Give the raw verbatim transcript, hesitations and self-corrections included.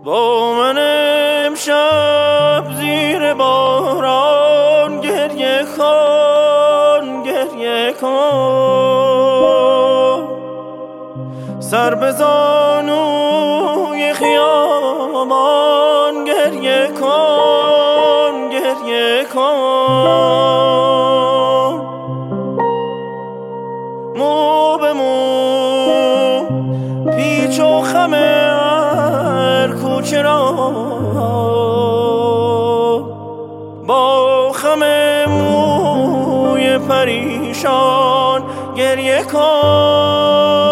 با من امشب زیر باران گریه کن گریه کن، سر به زانوی خیامان گریه کن گریه کن، مو به مو پیچ و خم هر کوچه را با خم موی پریشان گریه کن.